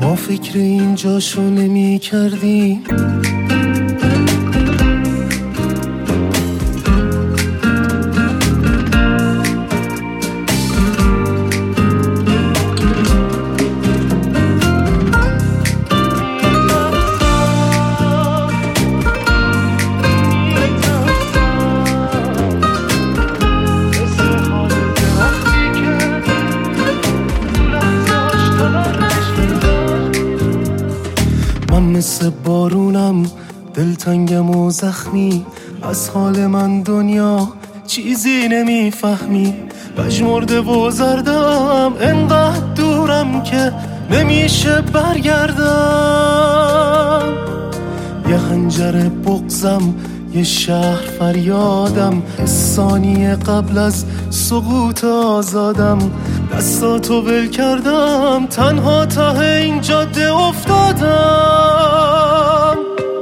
ما فکر اینجاشو نمی کردیم. مثل بارونم دلتنگم و زخمی، از حال من دنیا چیزی نمیفهمی. پژمرده و زردم انقدر دورم که نمیشه برگردم. یه خنجر بغضم، یه شهر فریادم، ثانیه قبل از سقوط آزادم. دستاتو ول کردم، تنها ته این جاده افتادم.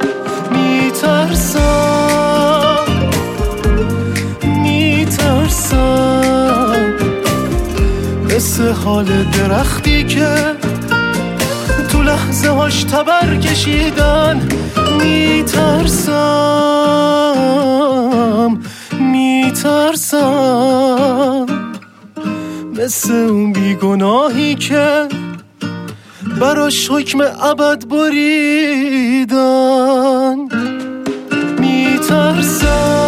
میترسم مثل حال درختی که تو لحظه هاش تبر کشیدن. میترسم مثل اون بیگناهی که براش حکم ابد بریدن. میترسم